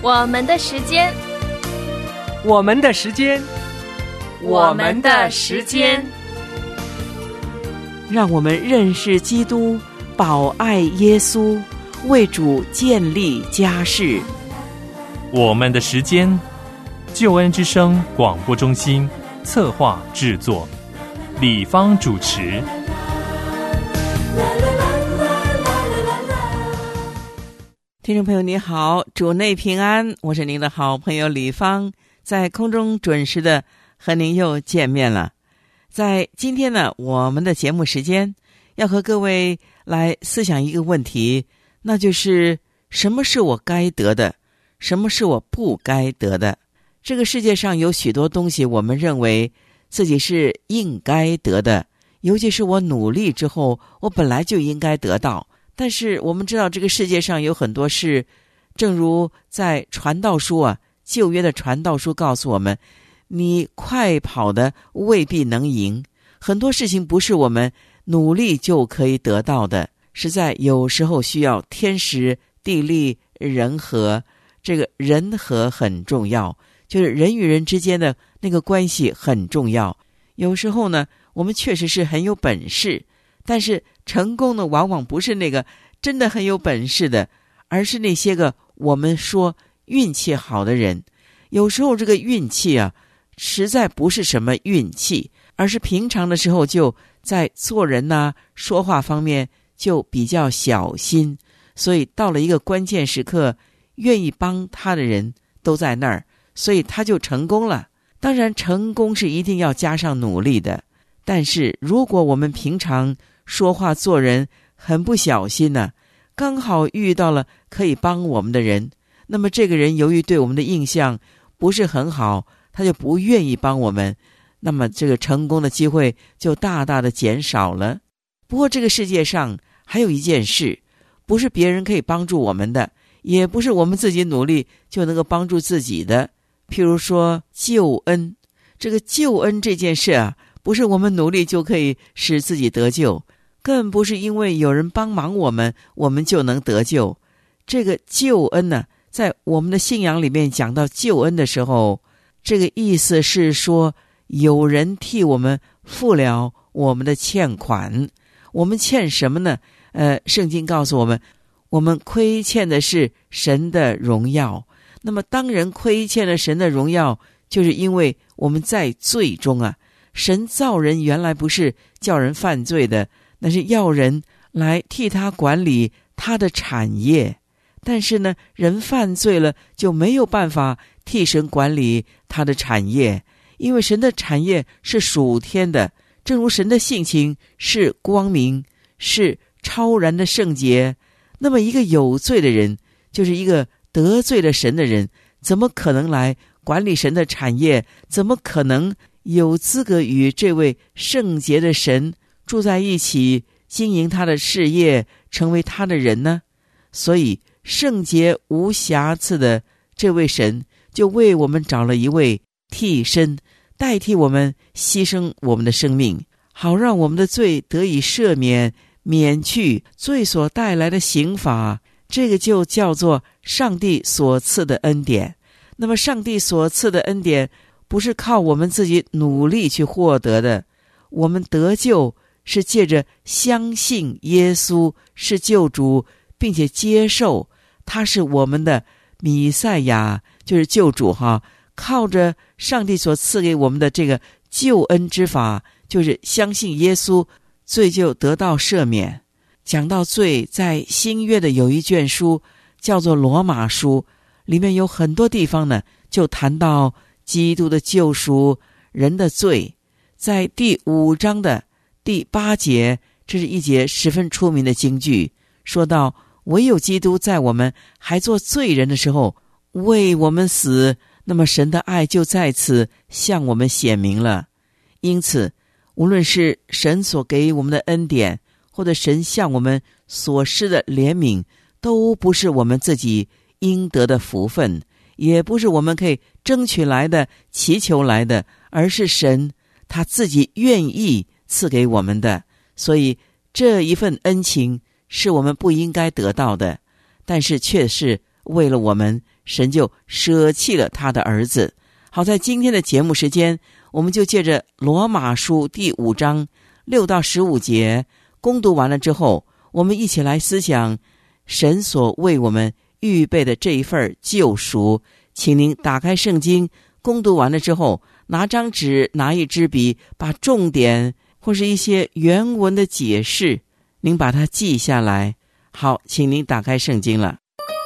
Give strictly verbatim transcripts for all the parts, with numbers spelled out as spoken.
我们的时间， 我们的时间， 我们的时间， 让我们认识基督，保爱耶稣，为主建立家室。 我们的时间，救恩之声广播中心策划制作，李芳主持。 听众朋友你好，主内平安，我是您的好朋友李芳，在空中准时的和您又见面了。在今天呢，我们的节目时间要和各位来思想一个问题，那就是什么是我该得的，什么是我不该得的。这个世界上有许多东西我们认为自己是应该得的，尤其是我努力之后我本来就应该得到。但是我们知道这个世界上有很多事，正如在传道书啊，旧约的传道书告诉我们，你快跑的未必能赢，很多事情不是我们努力就可以得到的，实在有时候需要天时地利人和。这个人和很重要，就是人与人之间的那个关系很重要。有时候呢，我们确实是很有本事，但是成功呢，往往不是那个真的很有本事的，而是那些个我们说运气好的人。有时候这个运气啊，实在不是什么运气，而是平常的时候就在做人呐、说话方面就比较小心，所以到了一个关键时刻，愿意帮他的人都在那儿，所以他就成功了。当然成功是一定要加上努力的，但是如果我们平常说话做人很不小心呢、啊，刚好遇到了可以帮我们的人，那么这个人由于对我们的印象不是很好，他就不愿意帮我们，那么这个成功的机会就大大的减少了。不过这个世界上还有一件事，不是别人可以帮助我们的，也不是我们自己努力就能够帮助自己的。譬如说救恩，这个救恩这件事啊，不是我们努力就可以使自己得救，更不是因为有人帮忙我们我们就能得救。这个救恩呢，在我们的信仰里面讲到救恩的时候，这个意思是说有人替我们付了我们的欠款。我们欠什么呢？呃，圣经告诉我们，我们亏欠的是神的荣耀。那么当人亏欠了神的荣耀，就是因为我们在罪中啊。神造人原来不是叫人犯罪的，那是要人来替他管理他的产业。但是呢，人犯罪了就没有办法替神管理他的产业，因为神的产业是属天的，正如神的性情是光明，是超然的圣洁。那么一个有罪的人，就是一个得罪了神的人，怎么可能来管理神的产业？怎么可能有资格与这位圣洁的神住在一起，经营他的事业，成为他的人呢？所以圣洁无瑕疵的这位神就为我们找了一位替身，代替我们牺牲我们的生命，好让我们的罪得以赦免，免去罪所带来的刑罚。这个就叫做上帝所赐的恩典。那么上帝所赐的恩典不是靠我们自己努力去获得的，我们得救是借着相信耶稣是救主，并且接受他是我们的弥赛亚，就是救主哈。靠着上帝所赐给我们的这个救恩之法，就是相信耶稣，罪就得到赦免。讲到罪，在新约的有一卷书叫做罗马书，里面有很多地方呢就谈到基督的救赎，人的罪。在第五章的第八节，这是一节十分出名的经句，说到唯有基督在我们还做罪人的时候为我们死，那么神的爱就在此向我们显明了。因此无论是神所给我们的恩典，或者神向我们所施的怜悯，都不是我们自己应得的福分，也不是我们可以争取来的祈求来的，而是神他自己愿意赐给我们的。所以这一份恩情是我们不应该得到的，但是却是为了我们神就舍弃了他的儿子。好，在今天的节目时间，我们就借着罗马书第五章六到十五节攻读完了之后，我们一起来思想神所为我们预备的这一份救赎。请您打开圣经，攻读完了之后，拿张纸，拿一支笔，把重点或是一些原文的解释，您把它记下来。好，请您打开圣经了。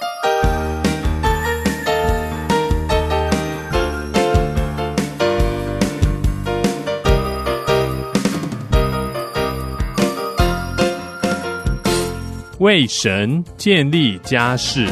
为神建立家室。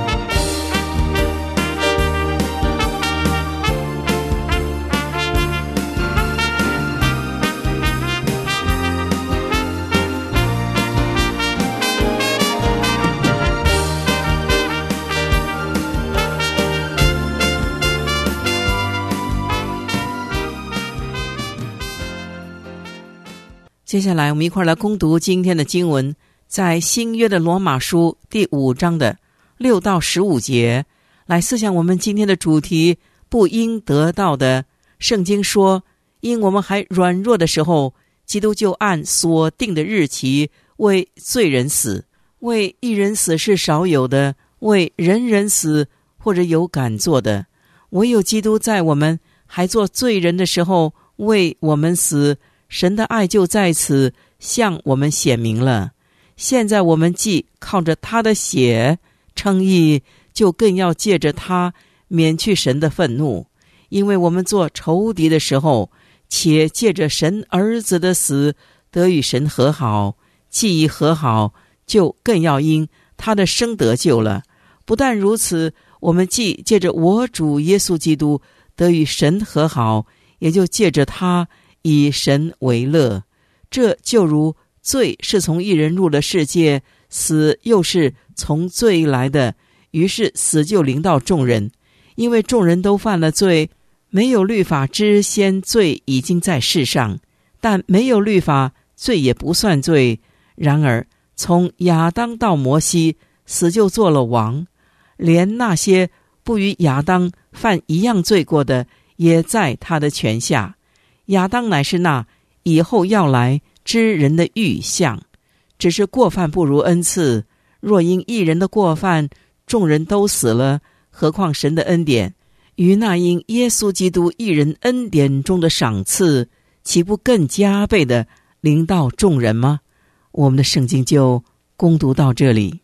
接下来我们一块来攻读今天的经文，在新约的罗马书第五章的六到十五节，来思想我们今天的主题，不应得到的。圣经说，因我们还软弱的时候，基督就按所定的日期为罪人死。为一人死是少有的，为人人死或者有敢做的。唯有基督在我们还做罪人的时候为我们死，神的爱就在此向我们显明了。现在我们既靠着他的血称义，就更要借着他免去神的愤怒。因为我们做仇敌的时候，且借着神儿子的死得与神和好，既已和好，就更要因他的生得救了。不但如此，我们既借着我主耶稣基督得与神和好，也就借着他以神为乐。这就如罪是从一人入了世界，死又是从罪来的，于是死就临到众人。因为众人都犯了罪，没有律法之先，罪已经在世上，但没有律法，罪也不算罪。然而从亚当到摩西，死就做了王，连那些不与亚当犯一样罪过的，也在他的权下。亚当乃是那以后要来之人的预像，只是过犯不如恩赐。若因一人的过犯，众人都死了，何况神的恩典与那因耶稣基督一人恩典中的赏赐，岂不更加倍的临到众人吗？我们的圣经就攻读到这里。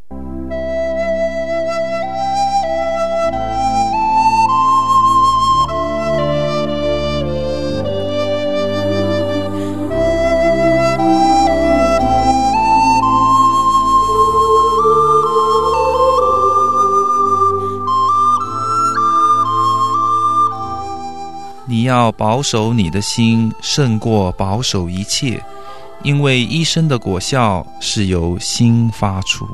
你要保守你的心，胜过保守一切，因为一生的果效是由心发出。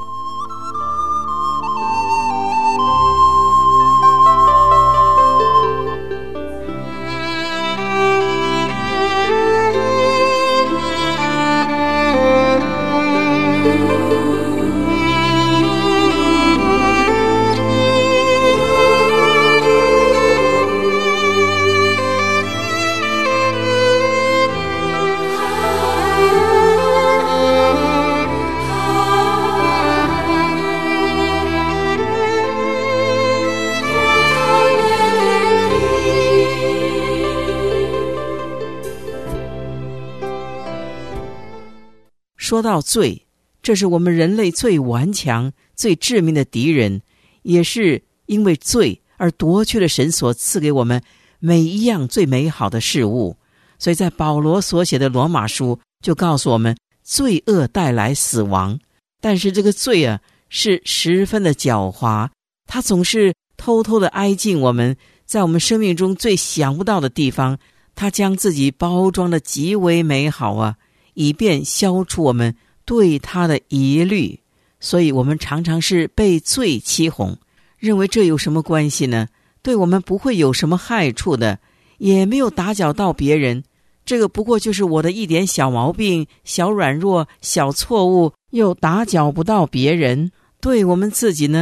说到罪，这是我们人类最顽强最致命的敌人，也是因为罪而夺去了神所赐给我们每一样最美好的事物。所以在保罗所写的罗马书就告诉我们，罪恶带来死亡，但是这个罪啊是十分的狡猾，它总是偷偷的挨近我们，在我们生命中最想不到的地方，它将自己包装得极为美好啊，以便消除我们对它的疑虑。所以我们常常是被罪欺哄，认为这有什么关系呢？对我们不会有什么害处的，也没有打搅到别人，这个不过就是我的一点小毛病、小软弱、小错误，又打搅不到别人。对我们自己呢，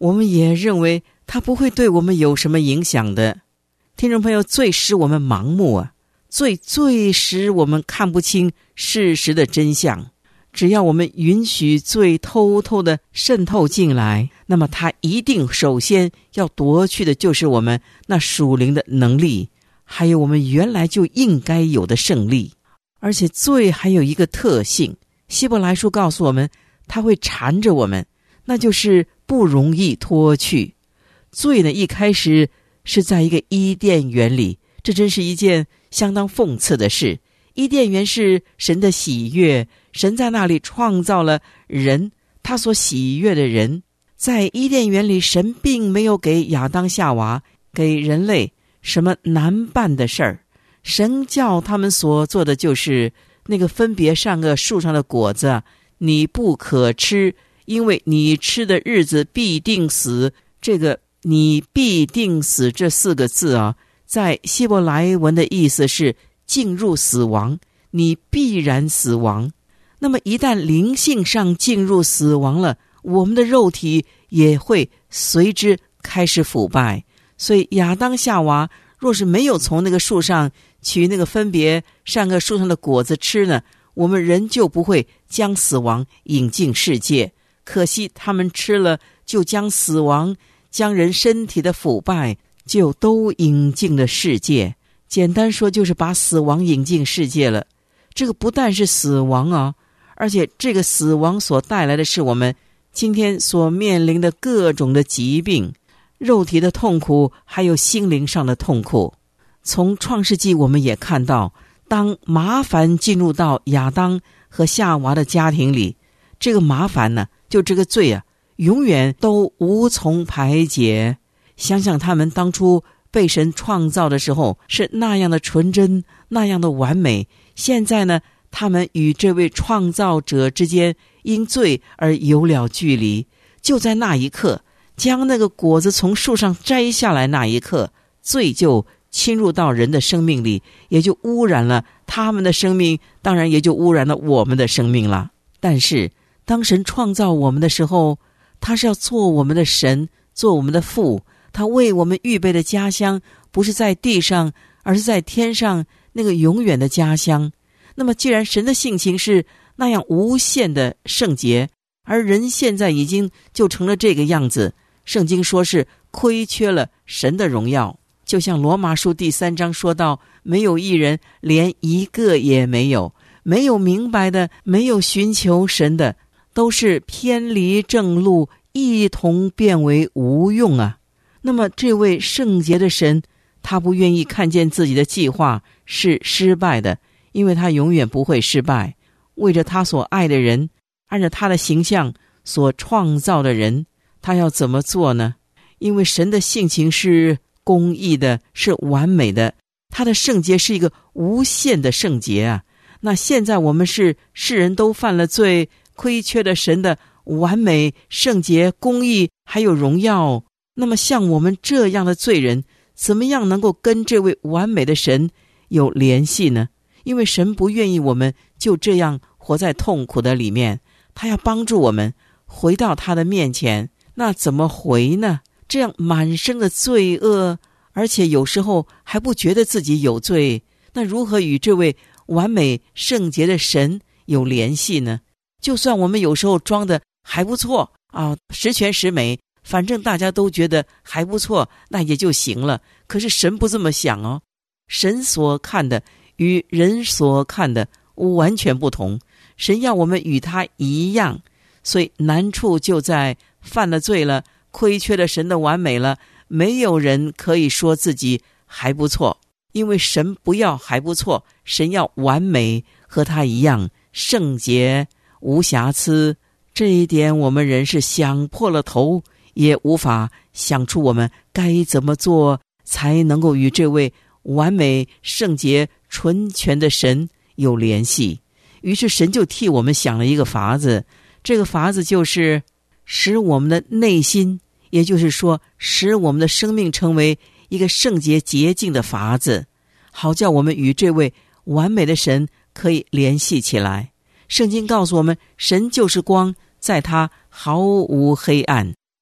我们也认为它不会对我们有什么影响的。听众朋友，罪使我们盲目啊，罪最使我们看不清事实的真相。只要我们允许罪偷偷的渗透进来，那么它一定首先要夺去的就是我们那属灵的能力，还有我们原来就应该有的胜利。而且罪还有一个特性，希伯来书告诉我们，它会缠着我们，那就是不容易脱去。罪呢，一开始是在一个伊甸园里，这真是一件相当讽刺的事。伊甸园是神的喜悦，神在那里创造了人，他所喜悦的人。在伊甸园里，神并没有给亚当夏娃，给人类什么难办的事儿。神叫他们所做的就是那个分别善恶树上的果子你不可吃，因为你吃的日子必定死。这个你必定死这四个字啊，在希伯来文的意思是进入死亡，你必然死亡。那么一旦灵性上进入死亡了，我们的肉体也会随之开始腐败。所以亚当夏娃若是没有从那个树上取那个分别善恶树上的果子吃呢，我们人就不会将死亡引进世界。可惜他们吃了，就将死亡，将人身体的腐败就都引进了世界。简单说，就是把死亡引进世界了。这个不但是死亡啊，而且这个死亡所带来的是我们今天所面临的各种的疾病，肉体的痛苦，还有心灵上的痛苦。从创世纪我们也看到，当麻烦进入到亚当和夏娃的家庭里，这个麻烦呢，就这个罪啊，永远都无从排解。想想他们当初被神创造的时候是那样的纯真，那样的完美，现在呢，他们与这位创造者之间因罪而有了距离。就在那一刻，将那个果子从树上摘下来那一刻，罪就侵入到人的生命里，也就污染了他们的生命，当然也就污染了我们的生命了。但是当神创造我们的时候，他是要做我们的神，做我们的父，他为我们预备的家乡不是在地上，而是在天上，那个永远的家乡。那么既然神的性情是那样无限的圣洁，而人现在已经就成了这个样子，圣经说是亏缺了神的荣耀。就像罗马书第三章说到，没有一人，连一个也没有，没有明白的，没有寻求神的，都是偏离正路，一同变为无用啊。那么这位圣洁的神，他不愿意看见自己的计划是失败的，因为他永远不会失败。为着他所爱的人，按照他的形象所创造的人，他要怎么做呢？因为神的性情是公义的，是完美的，他的圣洁是一个无限的圣洁啊。那现在我们是世人都犯了罪，亏缺了神的完美、圣洁、公义还有荣耀。那么像我们这样的罪人，怎么样能够跟这位完美的神有联系呢？因为神不愿意我们就这样活在痛苦的里面，他要帮助我们回到他的面前。那怎么回呢？这样满身的罪恶，而且有时候还不觉得自己有罪，那如何与这位完美圣洁的神有联系呢？就算我们有时候装的还不错啊，十全十美，反正大家都觉得还不错，那也就行了。可是神不这么想哦，神所看的与人所看的完全不同，神要我们与他一样。所以难处就在犯了罪了，亏缺了神的完美了，没有人可以说自己还不错，因为神不要还不错，神要完美，和他一样圣洁无瑕疵。这一点我们人是想破了头也无法想出我们该怎么做才能够与这位完美圣洁纯全的神有联系。于是神就替我们想了一个法子，这个法子就是使我们的内心，也就是说使我们的生命成为一个圣洁洁净的法子，好叫我们与这位完美的神可以联系起来。圣经告诉我们，神就是光，在他毫无黑暗。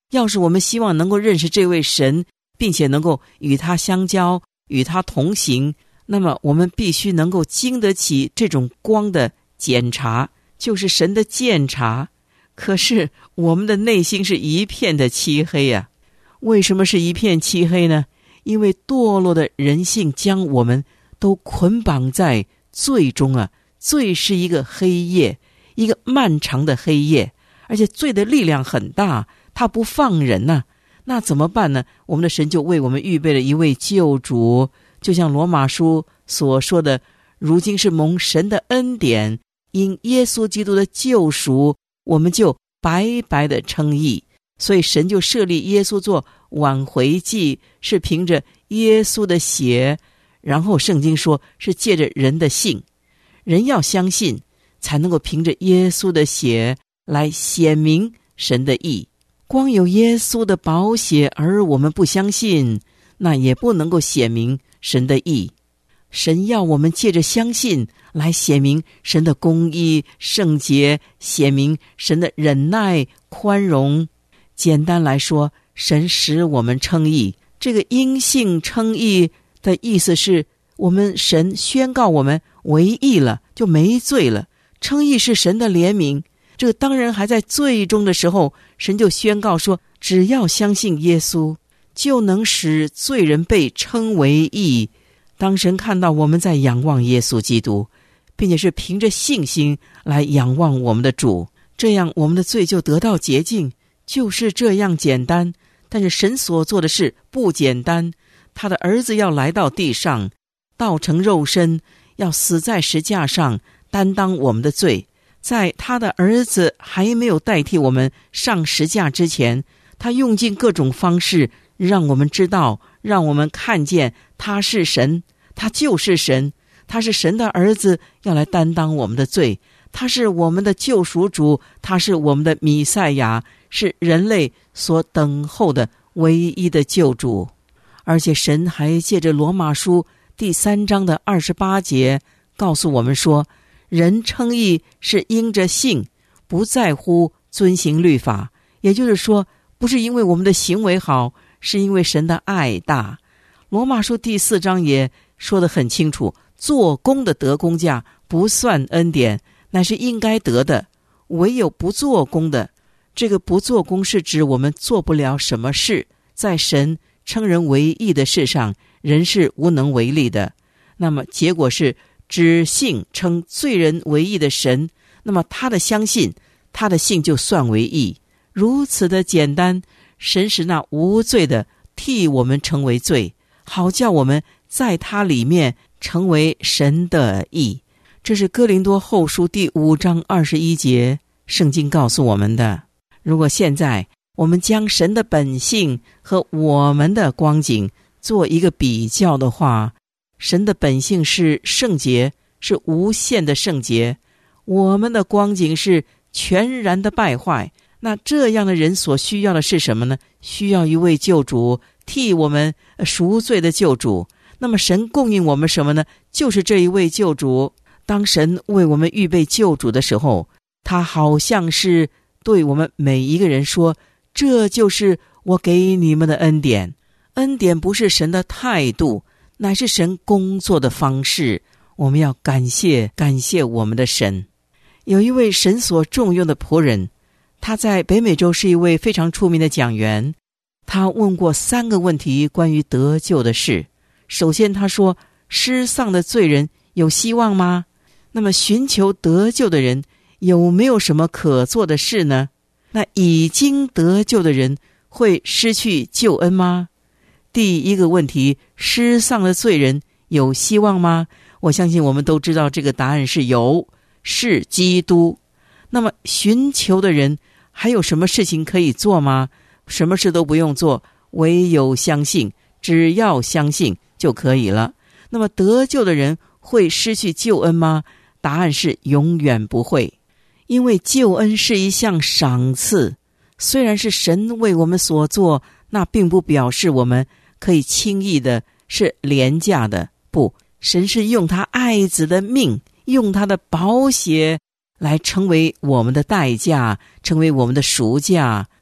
要是我们希望能够认识这位神，并且能够与他相交，与他同行，那么我们必须能够经得起这种光的检查，就是神的鉴察。可是我们的内心是一片的漆黑啊！为什么是一片漆黑呢？因为堕落的人性将我们都捆绑在罪中啊！罪是一个黑夜，一个漫长的黑夜，而且罪的力量很大，它不放人呐、啊。那怎么办呢？我们的神就为我们预备了一位救主，就像罗马书所说的，如今是蒙神的恩典，因耶稣基督的救赎，我们就白白的称义。所以神就设立耶稣做挽回祭，是凭着耶稣的血，然后圣经说是借着人的信，人要相信才能够凭着耶稣的血来显明神的义。光有耶稣的宝血，而我们不相信，那也不能够显明神的义。神要我们借着相信来显明神的公义、圣洁，显明神的忍耐、宽容。简单来说，神使我们称义。这个因信称义的意思是，我们神宣告我们为义了，就没罪了。称义是神的怜悯。这个当人还在罪中的时候，神就宣告说，只要相信耶稣，就能使罪人被称为义。当神看到我们在仰望耶稣基督，并且是凭着信心来仰望我们的主，这样我们的罪就得到洁净，就是这样简单。但是神所做的事不简单，他的儿子要来到地上，道成肉身，要死在石架上，担当我们的罪。在他的儿子还没有代替我们上石架之前，他用尽各种方式让我们知道，让我们看见他是神，他就是神，他是神的儿子，要来担当我们的罪。他是我们的救赎主，他是我们的弥赛亚，是人类所等候的唯一的救主。而且神还借着罗马书第三章的二十八节告诉我们说，人称义是因着信，不在乎遵行律法。也就是说，不是因为我们的行为好，是因为神的爱大。罗马书第四章也说得很清楚，做工的得工价不算恩典，乃是应该得的。唯有不做工的，这个不做工是指我们做不了什么事，在神称人为义的事上，人是无能为力的。那么结果是只信称罪人为义的神，那么他的相信，他的信就算为义。如此的简单，神使那无罪的替我们成为罪，好叫我们在他里面成为神的义。这是哥林多后书第五章二十一节圣经告诉我们的。如果现在我们将神的本性和我们的光景做一个比较的话，神的本性是圣洁，是无限的圣洁，我们的光景是全然的败坏。那这样的人所需要的是什么呢？需要一位救主，替我们赎罪的救主。那么神供应我们什么呢？就是这一位救主。当神为我们预备救主的时候，他好像是对我们每一个人说，这就是我给你们的恩典。恩典不是神的态度，乃是神工作的方式。我们要感谢感谢我们的神。有一位神所重用的仆人，他在北美洲是一位非常出名的讲员。他问过三个问题关于得救的事。首先他说，失丧的罪人有希望吗？那么寻求得救的人有没有什么可做的事呢？那已经得救的人会失去救恩吗？第一个问题，失丧的罪人有希望吗？我相信我们都知道这个答案是有，是基督。那么寻求的人还有什么事情可以做吗？什么事都不用做，唯有相信，只要相信就可以了。那么得救的人会失去救恩吗？答案是永远不会。因为救恩是一项赏赐，虽然是神为我们所做，那并不表示我们可以轻易的是廉价的。不，神是用他爱子的命，用他的宝血来成为我们的代价，成为我们的赎价。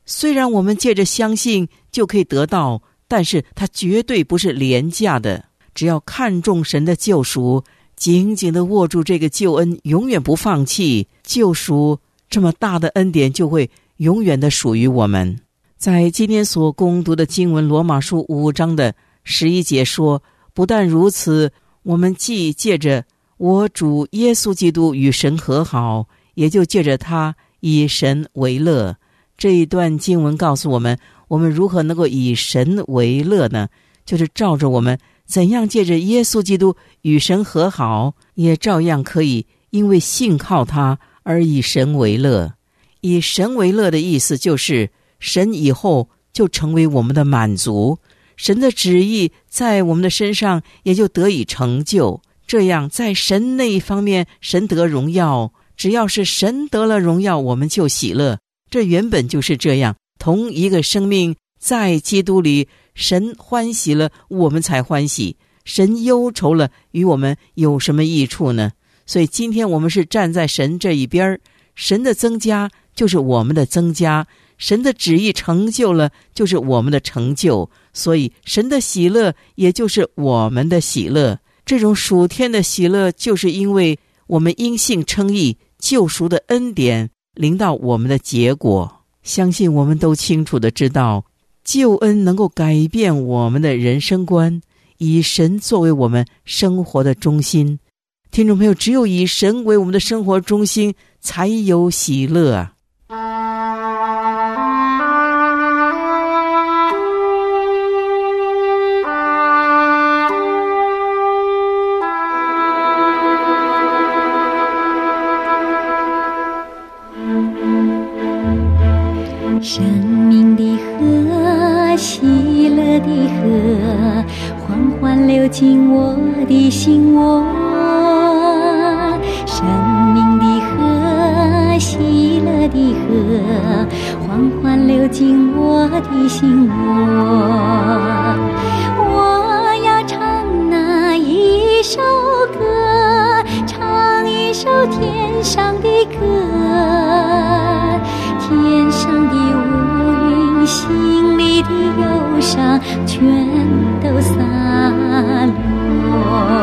虽然我们借着相信就可以得到，但是它绝对不是廉价的。只要看重神的救赎，紧紧地握住这个救恩，永远不放弃，救赎这么大的恩典就会永远的属于我们。在今天所攻读的经文罗马书五章的十一节说，不但如此，我们既借着我主耶稣基督与神和好，也就借着他以神为乐。这一段经文告诉我们，我们如何能够以神为乐呢？就是照着我们怎样借着耶稣基督与神和好，也照样可以因为信靠他而以神为乐。以神为乐的意思就是神以后就成为我们的满足，神的旨意在我们的身上也就得以成就。这样在神那一方面神得荣耀，只要是神得了荣耀，我们就喜乐。这原本就是这样，同一个生命在基督里，神欢喜了，我们才欢喜；神忧愁了，与我们有什么益处呢？所以今天我们是站在神这一边，神的增加就是我们的增加，神的旨意成就了就是我们的成就，所以神的喜乐也就是我们的喜乐。这种属天的喜乐，就是因为我们因信称义，救赎的恩典临到我们的结果。相信我们都清楚的知道，救恩能够改变我们的人生观，以神作为我们生活的中心。听众朋友，只有以神为我们的生活中心，才有喜乐啊！ 生命的河，喜乐的河，缓缓流进我的心窝。生命的河，喜乐的河，缓缓流进我的心窝。我要唱那一首歌，唱一首天上的歌，天上的乌云，心里的忧伤全都洒落。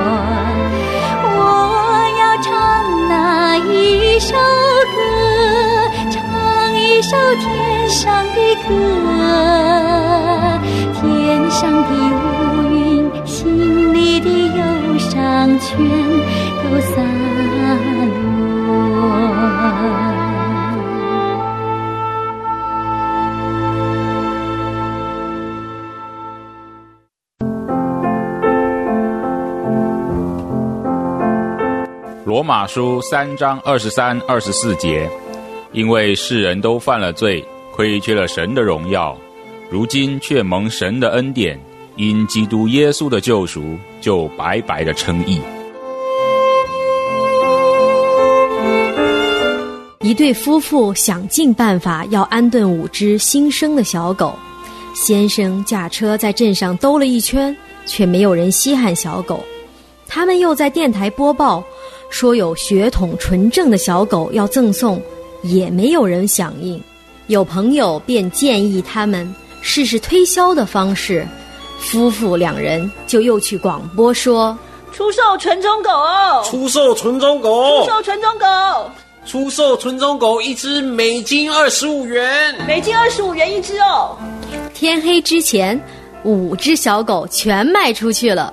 我要唱那一首歌，唱一首天上的歌，天上的乌云，心里的忧伤全都洒落。 罗马书三章二十三、二十四节，因为世人都犯了罪，亏缺了神的荣耀，如今却蒙神的恩典，因基督耶稣的救赎，就白白的称义。 一对夫妇想尽办法要安顿五只新生的小狗，先生驾车在镇上兜了一圈，却没有人稀罕小狗。他们又在电台播报说有血统纯正的小狗要赠送，也没有人响应。有朋友便建议他们试试推销的方式，夫妇两人就又去广播说： 出售纯种狗， 出售纯种狗， 出售纯种狗， 出售纯种狗一只美金二十五元， 美金二十五元一只哦。 天黑之前，五只小狗全卖出去了。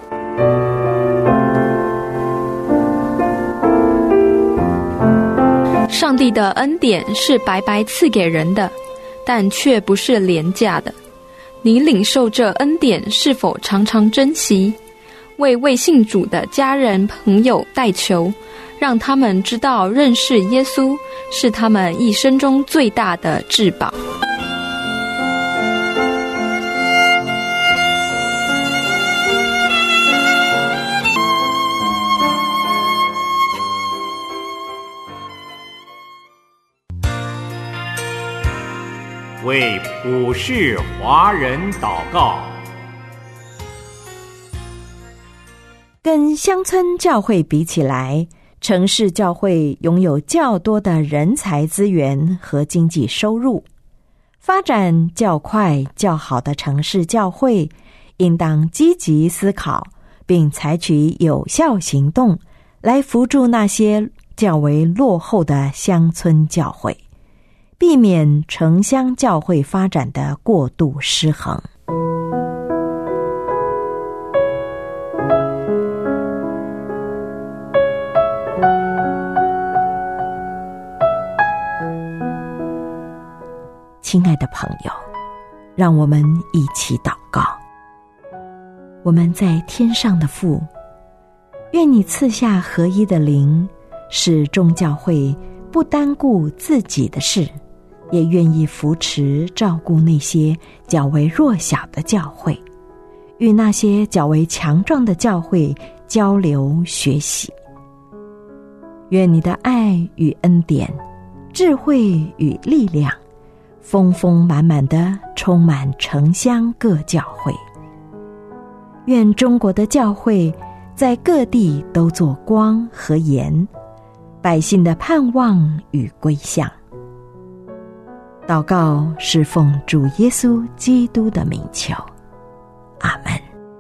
上帝的恩典是白白赐给人的，但却不是廉价的。你领受这恩典是否常常珍惜？为未信主的家人朋友代求，让他们知道认识耶稣是他们一生中最大的至宝。 为普世华人祷告。 跟乡村教会比起来，城市教会拥有较多的人才资源和经济收入。 发展较快较好的城市教会，应当积极思考，并采取有效行动，来扶助那些较为落后的乡村教会，避免城乡教会发展的过度失衡。亲爱的朋友，让我们一起祷告。我们在天上的父，愿你赐下合一的灵，使众教会不单顾自己的事，也愿意扶持照顾那些较为弱小的教会，与那些较为强壮的教会交流学习。愿你的爱与恩典、智慧与力量丰丰满满地充满城乡各教会。愿中国的教会在各地都做光和盐，百姓的盼望与归向。祷告是奉主耶稣基督的名求，阿们。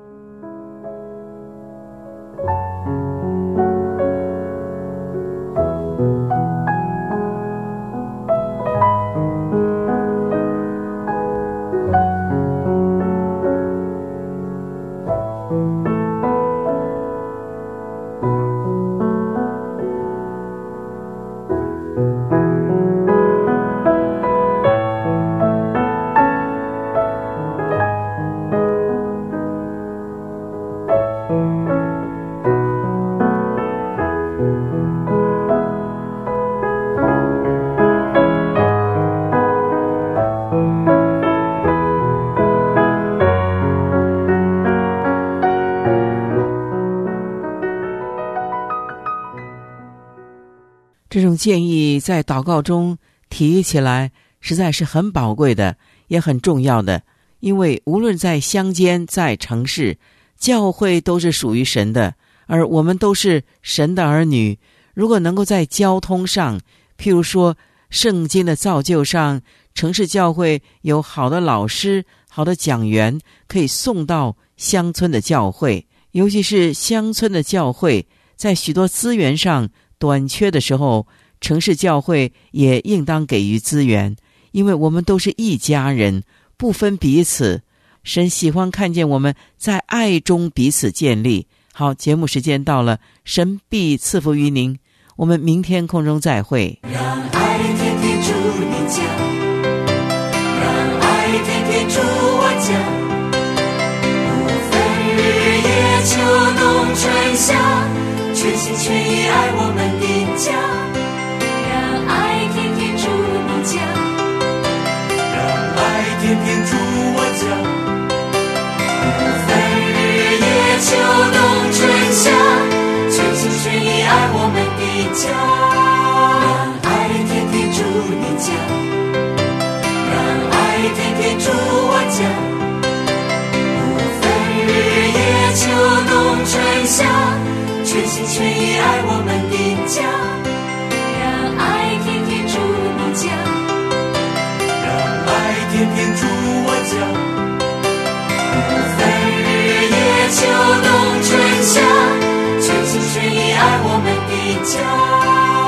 这种建议在祷告中提起来实在是很宝贵的，也很重要的。因为无论在乡间在城市，教会都是属于神的，而我们都是神的儿女。如果能够在交通上，譬如说圣经的造就上，城市教会有好的老师、好的讲员可以送到乡村的教会，尤其是乡村的教会在许多资源上短缺的时候，城市教会也应当给予资源，因为我们都是一家人，不分彼此。神喜欢看见我们在爱中彼此建立。好，节目时间到了，神必赐福于您，我们明天空中再会。 让爱天天住你家，让爱天天住我家，不分日夜秋冬春夏，全心全意爱我们的家。让爱天天住你家，让爱天天住我家，不分日夜秋冬春夏，全心全意爱我们的家。让爱天天住你家，让爱天天住我家，不分日夜秋冬春夏，全心全意爱我们的家。让爱天天住你家，让爱天天住我家，不分日夜秋冬春夏，全心全意爱我们的家。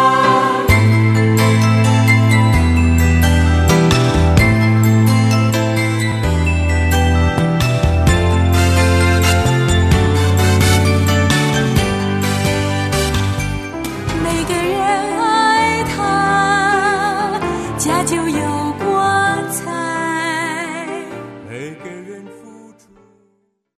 每个人爱他，家就有光彩。